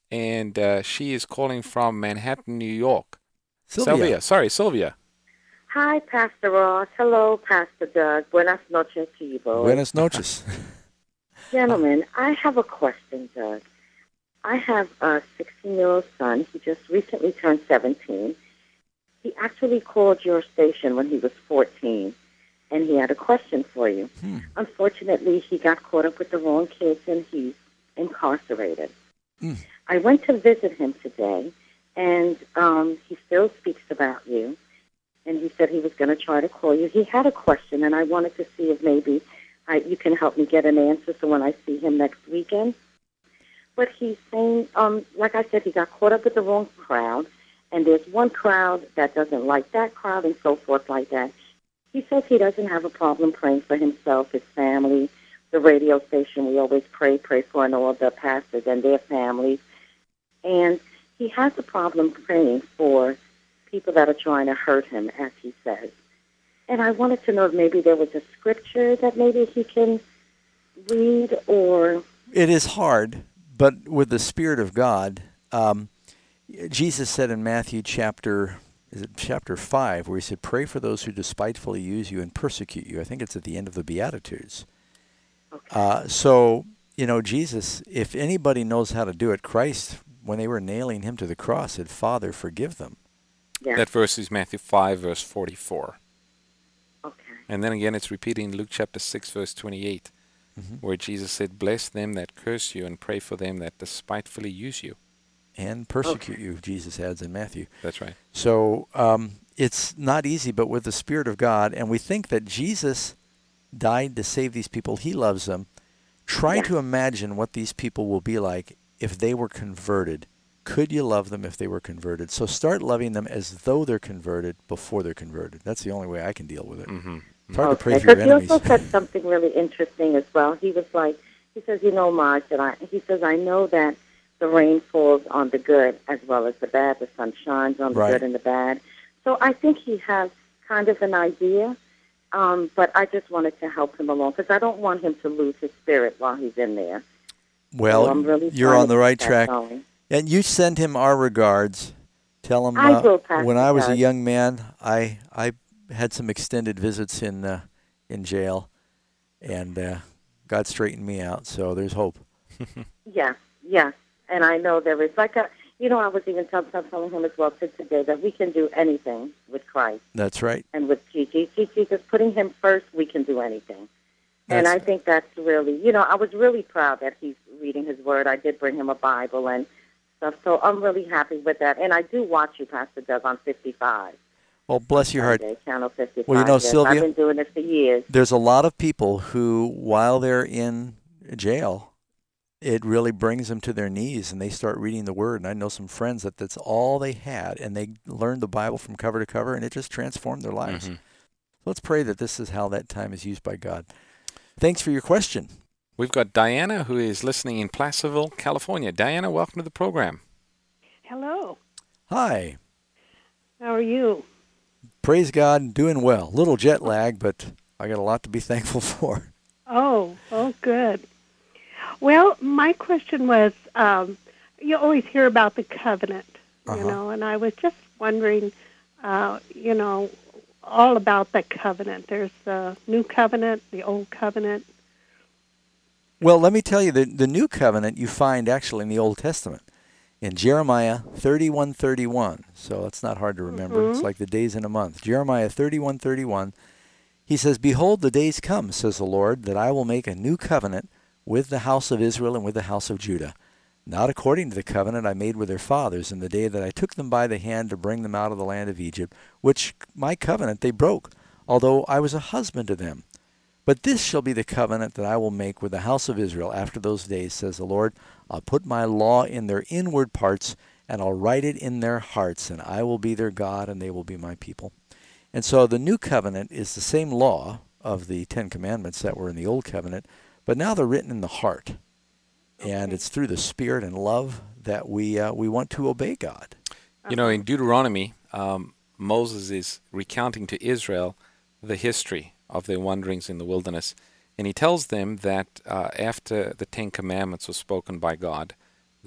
and she is calling from Manhattan, New York. Sylvia. Sylvia. Hi, Pastor Ross. Hello, Pastor Doug. Buenas noches to you both. Buenas noches. Gentlemen, I have a question, Doug. I have a 16-year-old son. He just recently turned 17. He actually called your station when he was 14, and he had a question for you. Unfortunately, he got caught up with the wrong kids, and he's incarcerated. I went to visit him today, and he still speaks about you, and he said he was going to try to call you. He had a question, and I wanted to see if maybe you can help me get an answer so when I see him next weekend. But he's saying, like I said, he got caught up with the wrong crowd, and there's one crowd that doesn't like that crowd and so forth like that. He says he doesn't have a problem praying for himself, his family, the radio station. We always pray for and all the pastors and their families. And he has a problem praying for people that are trying to hurt him, as he says. And I wanted to know if maybe there was a scripture that maybe he can read or... It is hard, but with the Spirit of God, Jesus said in Matthew chapter 5, where he said, pray for those who despitefully use you and persecute you. I think it's at the end of the Beatitudes. Okay. So, Jesus, if anybody knows how to do it, Christ, when they were nailing him to the cross, said, Father, forgive them. Yeah. That verse is Matthew 5, verse 44. Okay. And then again, it's repeated in Luke chapter 6, verse 28, where Jesus said, bless them that curse you and pray for them that despitefully use you. And persecute you, Jesus adds in Matthew. That's right. So it's not easy, but with the Spirit of God, and we think that Jesus died to save these people. He loves them. Try to imagine what these people will be like if they were converted. Could you love them if they were converted? So start loving them as though they're converted before they're converted. That's the only way I can deal with it. It's hard to pray for your enemies. He also said something really interesting as well. He was like, he says, Marge, he says, I know that the rain falls on the good as well as the bad. The sun shines on the good and the bad. So I think he has kind of an idea, but I just wanted to help him along because I don't want him to lose his spirit while he's in there. Well, so I'm really you're on the right track. Going. And you send him our regards. Tell him I will, Pastor when I was Doug. a young man, I had some extended visits in jail, and God straightened me out. So there's hope. Yes. And I know there is I was even telling him as well today that we can do anything with Christ. That's right. And with Jesus, putting him first, we can do anything. And I think that's really, I was really proud that he's reading his word. I did bring him a Bible and stuff, so I'm really happy with that. And I do watch you, Pastor Doug, on 55. Well, bless your heart. Channel 55. Well, Sylvia, I've been doing it for years. There's a lot of people who, while they're in jail, it really brings them to their knees, and they start reading the Word. And I know some friends that's all they had, and they learned the Bible from cover to cover, and it just transformed their lives. Let's pray that this is how that time is used by God. Thanks for your question. We've got Diana, who is listening in Placerville, California. Diana, welcome to the program. Hello. Hi. How are you? Praise God, doing well. Little jet lag, but I got a lot to be thankful for. Oh, good. Well, my question was, you always hear about the covenant, and I was just wondering, all about the covenant. There's the new covenant, the old covenant. Well, let me tell you, the new covenant you find actually in the Old Testament, in Jeremiah 31:31. So it's not hard to remember. It's like the days in a month. Jeremiah 31:31. He says, "Behold, the days come, says the Lord, that I will make a new covenant with the house of Israel and with the house of Judah, not according to the covenant I made with their fathers in the day that I took them by the hand to bring them out of the land of Egypt, which my covenant they broke, although I was a husband to them. But this shall be the covenant that I will make with the house of Israel after those days, says the Lord. I'll put my law in their inward parts, and I'll write it in their hearts, and I will be their God, and they will be my people." And so the new covenant is the same law of the Ten Commandments that were in the old covenant, but now they're written in the heart. And it's through the Spirit and love that we want to obey God. In Deuteronomy, Moses is recounting to Israel the history of their wanderings in the wilderness. And he tells them that after the Ten Commandments were spoken by God,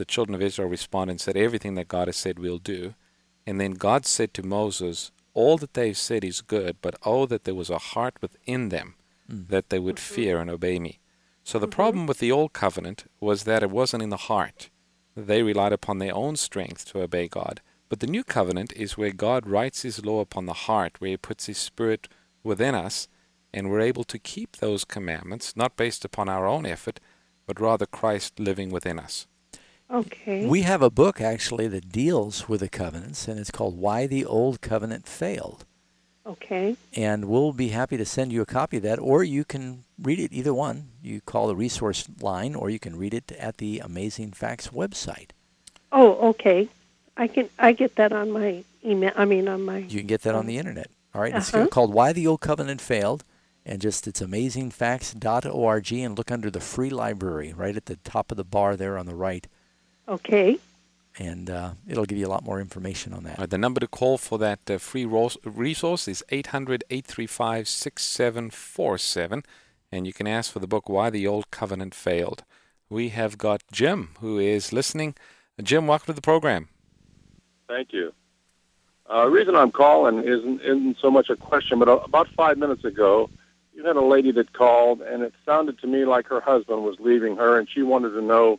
the children of Israel responded and said, everything that God has said we'll do. And then God said to Moses, all that they've said is good, but oh, that there was a heart within them that they would fear and obey me. So the problem with the old covenant was that it wasn't in the heart. They relied upon their own strength to obey God. But the new covenant is where God writes his law upon the heart, where he puts his Spirit within us, and we're able to keep those commandments, not based upon our own effort, but rather Christ living within us. Okay. We have a book, actually, that deals with the covenants, and it's called Why the Old Covenant Failed. Okay. And we'll be happy to send you a copy of that, or you can read it, either one. You call the resource line, or you can read it at the Amazing Facts website. Oh, okay. I get that on my email. On my. You can get that on the internet. All right. It's called Why the Old Covenant Failed, and it's amazingfacts.org, and look under the free library right at the top of the bar there on the right. Okay. And it'll give you a lot more information on that. The number to call for that free resource is 800-835-6747, and you can ask for the book, Why the Old Covenant Failed. We have got Jim, who is listening. Jim, welcome to the program. Thank you. The reason I'm calling isn't so much a question, but about 5 minutes ago, you had a lady that called, and it sounded to me like her husband was leaving her, and she wanted to know,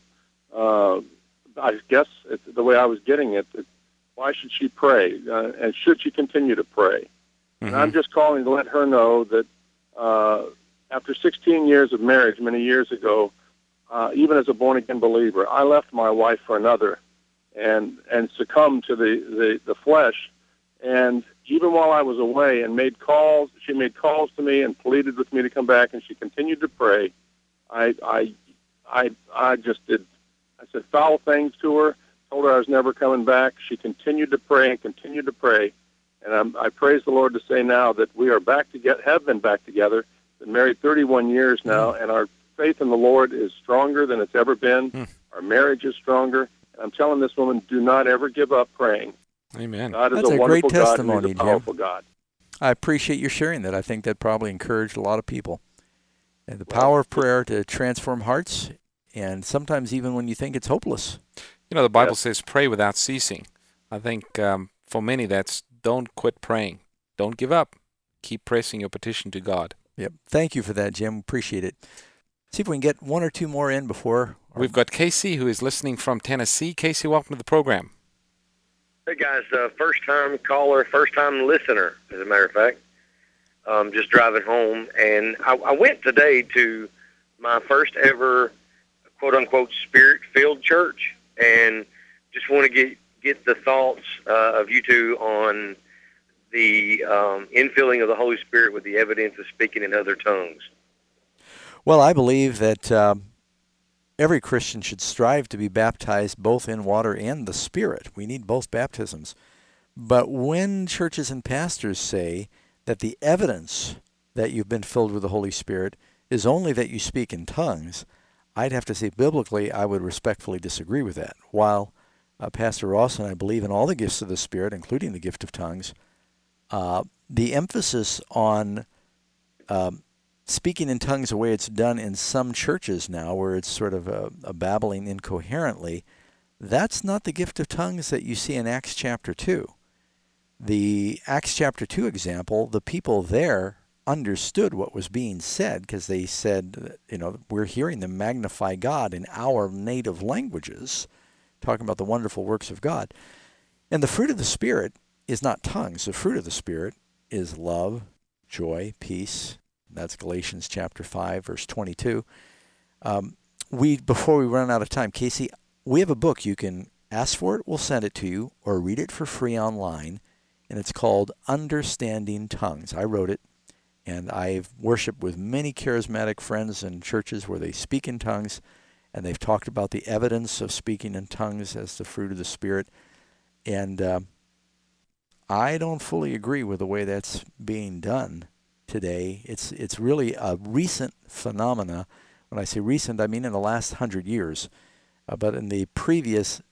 I guess the way I was getting it, that why should she pray, and should she continue to pray? And I'm just calling to let her know that after 16 years of marriage many years ago, even as a born-again believer, I left my wife for another and succumbed to the flesh. And even while I was away and made calls, she made calls to me and pleaded with me to come back, and she continued to pray. I just did. I said foul things to her, told her I was never coming back. She continued to pray and continued to pray. And I praise the Lord to say now that we are back together, have been back together, been married 31 years now, and our faith in the Lord is stronger than it's ever been. Our marriage is stronger. And I'm telling this woman, do not ever give up praying. Amen. God is That's a wonderful great testimony, God, and He's a powerful God. I appreciate you sharing that. I think that probably encouraged a lot of people. And the power of prayer to transform hearts, and sometimes even when you think it's hopeless. You know, the Bible says pray without ceasing. I think for many that's don't quit praying. Don't give up. Keep pressing your petition to God. Yep. Thank you for that, Jim. Appreciate it. See if we can get one or two more in before. We've got Casey, who is listening from Tennessee. Casey, welcome to the program. Hey, guys. First-time caller, first-time listener, as a matter of fact. Just driving home. And I went today to my first ever, quote-unquote, spirit-filled church. And just want to get the thoughts of you two on the infilling of the Holy Spirit with the evidence of speaking in other tongues. Well, I believe that every Christian should strive to be baptized both in water and the Spirit. We need both baptisms. But when churches and pastors say that the evidence that you've been filled with the Holy Spirit is only that you speak in tongues, I'd have to say biblically I would respectfully disagree with that. While Pastor Ross and I believe in all the gifts of the Spirit, including the gift of tongues, the emphasis on speaking in tongues the way it's done in some churches now, where it's sort of a babbling incoherently, that's not the gift of tongues that you see in Acts chapter 2. The Acts chapter 2 example, the people there understood what was being said because they said, we're hearing them magnify God in our native languages, talking about the wonderful works of God. And the fruit of the Spirit is not tongues. The fruit of the Spirit is love, joy, peace. That's Galatians chapter 5, verse 22. Before we run out of time, Casey, we have a book. You can ask for it, we'll send it to you, or read it for free online, and it's called Understanding Tongues. I wrote it, and I've worshiped with many charismatic friends and churches where they speak in tongues, and they've talked about the evidence of speaking in tongues as the fruit of the Spirit. And I don't fully agree with the way that's being done today. It's really a recent phenomena. When I say recent, I mean in the last 100 years. But in the previous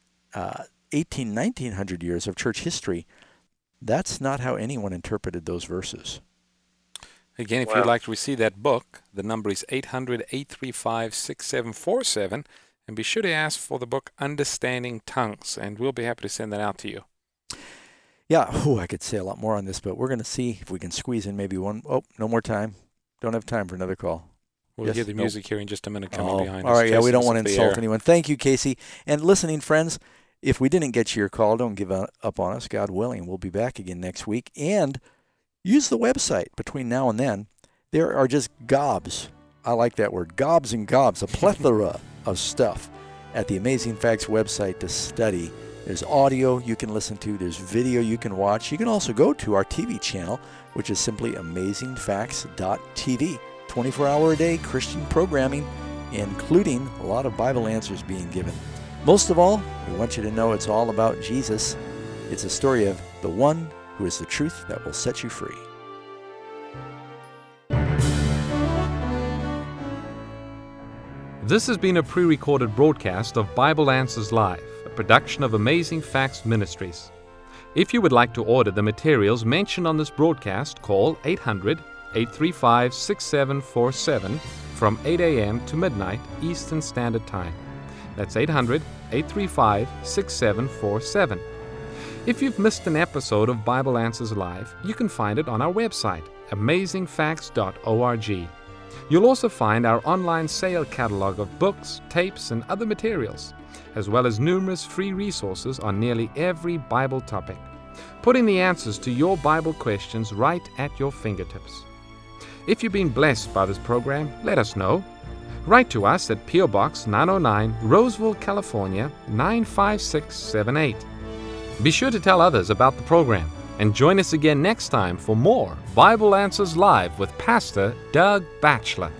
1900 years of church history, that's not how anyone interpreted those verses. Again, if you'd like to receive that book, the number is 800-835-6747, And be sure to ask for the book Understanding Tongues, and we'll be happy to send that out to you. Yeah, I could say a lot more on this, but we're going to see if we can squeeze in maybe one. Oh, no more time. Don't have time for another call. We'll get the music here in just a minute coming behind us. All right, yeah, we don't want to insult air. anyone. Thank you, Casey. And listening friends, if we didn't get to your call, don't give up on us. God willing, we'll be back again next week. And use the website between now and then. There are just gobs. I like that word, gobs and gobs, a plethora of stuff at the Amazing Facts website to study. There's audio you can listen to. There's video you can watch. You can also go to our TV channel, which is simply amazingfacts.tv. 24-hour-a-day Christian programming, including a lot of Bible answers being given. Most of all, we want you to know it's all about Jesus. It's a story of the one who is the truth that will set you free. This has been a pre-recorded broadcast of Bible Answers Live, a production of Amazing Facts Ministries. If you would like to order the materials mentioned on this broadcast, call 800-835-6747 from 8 a.m. to midnight Eastern Standard Time. That's 800-835-6747. If you've missed an episode of Bible Answers Live, you can find it on our website, amazingfacts.org. You'll also find our online sale catalog of books, tapes, and other materials, as well as numerous free resources on nearly every Bible topic, putting the answers to your Bible questions right at your fingertips. If you've been blessed by this program, let us know. Write to us at P.O. Box 909, Roseville, California, 95678. Be sure to tell others about the program, and join us again next time for more Bible Answers Live with Pastor Doug Batchelor.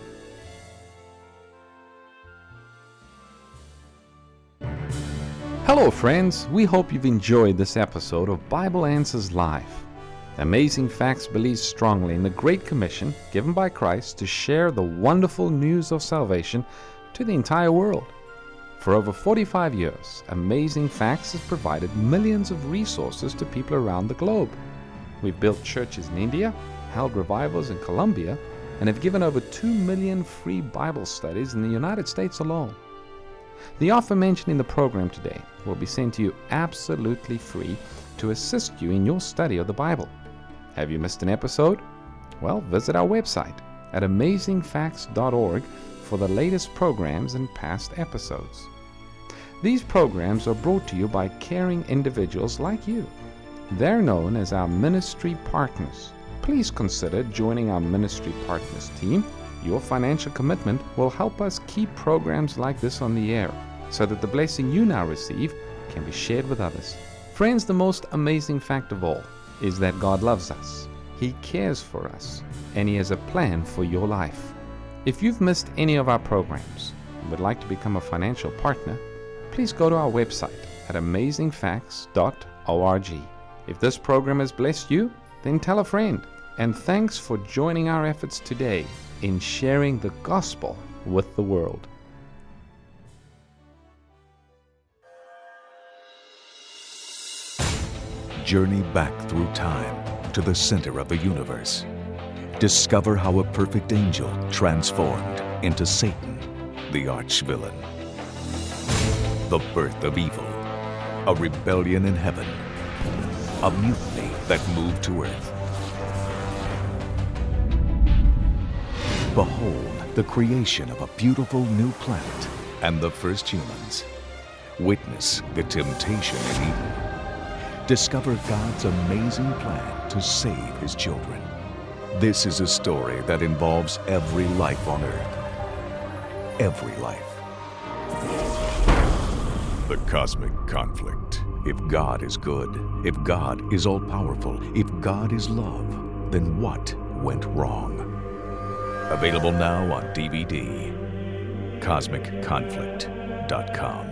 Hello, friends. We hope you've enjoyed this episode of Bible Answers Live. Amazing Facts believes strongly in the Great Commission given by Christ to share the wonderful news of salvation to the entire world. For over 45 years, Amazing Facts has provided millions of resources to people around the globe. We've built churches in India, held revivals in Colombia, and have given over 2 million free Bible studies in the United States alone. The offer mentioned in the program today will be sent to you absolutely free to assist you in your study of the Bible. Have you missed an episode? Well, visit our website at amazingfacts.org for the latest programs and past episodes. These programs are brought to you by caring individuals like you. They're known as our ministry partners. Please consider joining our ministry partners team. Your financial commitment will help us keep programs like this on the air so that the blessing you now receive can be shared with others. Friends, the most amazing fact of all is that God loves us. He cares for us, and He has a plan for your life. If you've missed any of our programs and would like to become a financial partner, please go to our website at amazingfacts.org. If this program has blessed you, then tell a friend. And thanks for joining our efforts today in sharing the gospel with the world. Journey back through time to the center of the universe. Discover how a perfect angel transformed into Satan, the arch-villain. The birth of evil, a rebellion in heaven, a mutiny that moved to earth. Behold the creation of a beautiful new planet and the first humans. Witness the temptation in Eden. Discover God's amazing plan to save His children. This is a story that involves every life on earth. Every life. The Cosmic Conflict. If God is good, if God is all-powerful, if God is love, then what went wrong? Available now on DVD. CosmicConflict.com.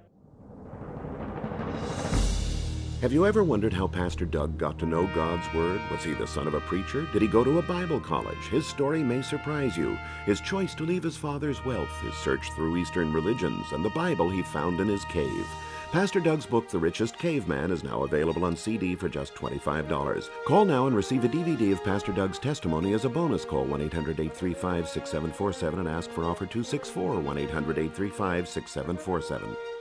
Have you ever wondered how Pastor Doug got to know God's Word? Was he the son of a preacher? Did he go to a Bible college? His story may surprise you. His choice to leave his father's wealth, his search through Eastern religions, and the Bible he found in his cave. Pastor Doug's book, The Richest Caveman, is now available on CD for just $25. Call now and receive a DVD of Pastor Doug's testimony as a bonus. Call 1-800-835-6747 and ask for offer 264, 1-800-835-6747.